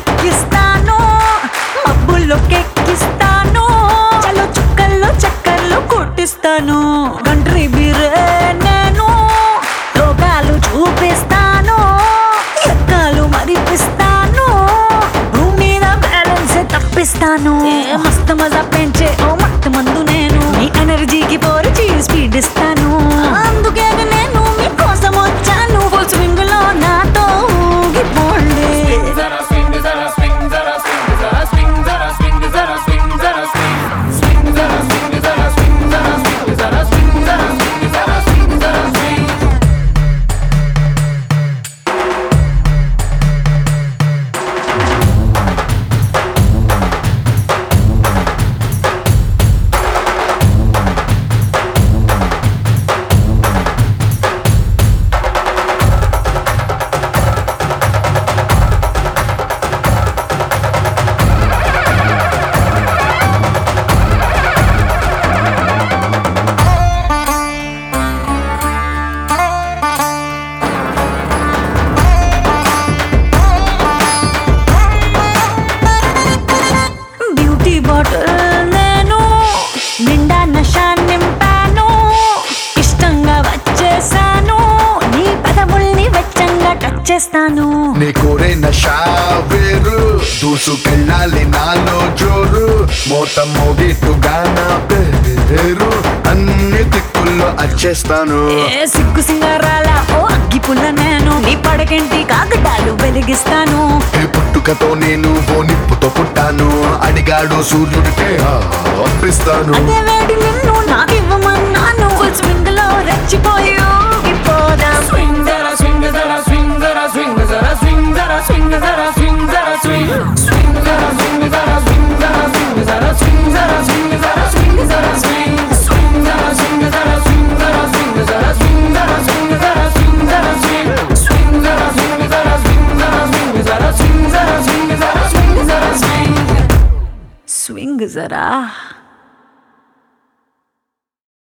ఎక్కిస్తాను, మబ్బుల్లో కెక్కిస్తాను, చలో చుక్కల్లో చక్కర్లు కొట్టిస్తాను. కంట్రీ బీరే నేను, లోకాలు చూపిస్తాను, ఎక్కాలు మరిపిస్తాను, భూమి మీద బ్యాలెన్స్ తప్పిస్తాను. మస్తు మజా పెంచే ఓ మత్తు మందు నేను, మీ ఎనర్జీకి పోరిచి స్పీడ్ ఇస్తాను. అందుకే నేను మీకోసం వచ్చాను, ఫుల్ స్వింగ్ లో నాతో ఊగిపోండి. నేను నిండా నషా నింపాను, ఇష్టంగా వచ్చేసాను, నీ పదముల్ని వెచ్చంగా టచ్ చేస్తాను. నీ కోరే నషా వేరు, దూసుకెళ్ళాలి నాలో జోరు, మోత మోగిట్టుగా నా పేరు, అన్ని దిక్కుల్లో అచ్చేస్తాను. ఏ సిగ్గు సింగారాల ఓ అగ్గి పుల్ల నేను, నీ పడకంటి కాకటాలు వెలిగిస్తాను. ఏ పుట్టుకతో నేను ఓ నిప్పుతో పుట్టాను, అడిగాడు సూర్యుడికే అప్పిస్తాను. అదే వేడి నిన్ను నాకివ్వమన్నాను, ఫుల్ స్వింగ్ లో రెచ్చిపోయి ఊగిపోదాం. స్వింగ్ జరా స్వింగ్ జరా స్వింగ్ జరా స్వింగ్ జరా స్వింగ్ జరా స్వింగ్ జరా స్వింగ్ జరా స్వింగ్ స్వింగ్ జరా స్వింగ్ జరా స్వింగ్ జరా స్వింగ్ జరా స్వింగ్ జరా స్వింగ్ జరా స్వింగ్ జరా స్వింగ్ స్వింగ్ జరా స్వింగ్ జరా స్వింగ్ జరా స్వింగ్ జరా స్వింగ్ జరా స్వింగ్ జరా స్వింగ్ జరా స్వింగ్ స్వింగ్ జరా స్వింగ్ జరా స్వింగ్ జరా స్వింగ్ జరా స్వింగ్ జరా స్వింగ్ జరా స్వింగ్ జరా స్వింగ్ స్వింగ్ జరా